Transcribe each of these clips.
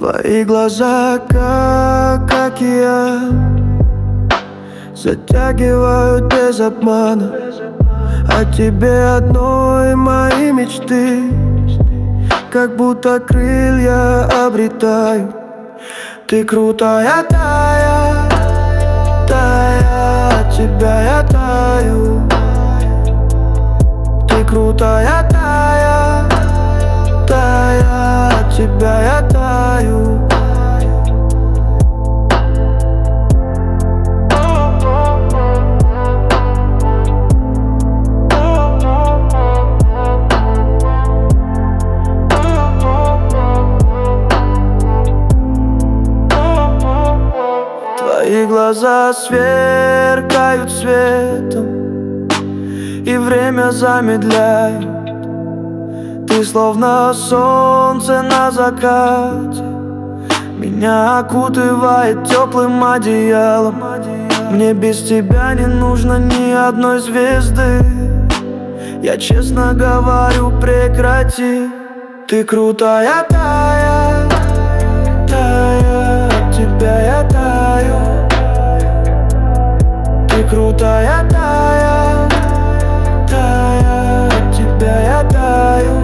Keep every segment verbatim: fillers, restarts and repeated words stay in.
Твои глаза, как океан, затягивают без обмана. О тебе одной мои мечты как будто крылья обретают. Ты крутая, Тая, Тая, от тебя я таю. Ты крутая, Тая, Тая, от тебя я таю. Твои глаза сверкают светом, и время замедляют. Ты словно солнце на закате, меня окутывает теплым одеялом. Мне без тебя не нужно ни одной звезды. Я честно говорю, прекрати. Ты крутая, Тая, Тая, от тебя я таю. Ты крутая, Тая, Тая, от тебя я таю.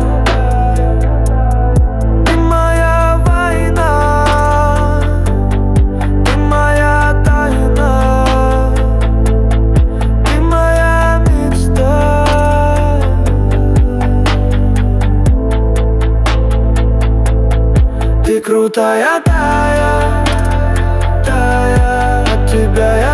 Ты моя война, ты моя тайна, ты моя мечта. Ты крутая, Тая, Тая, от тебя я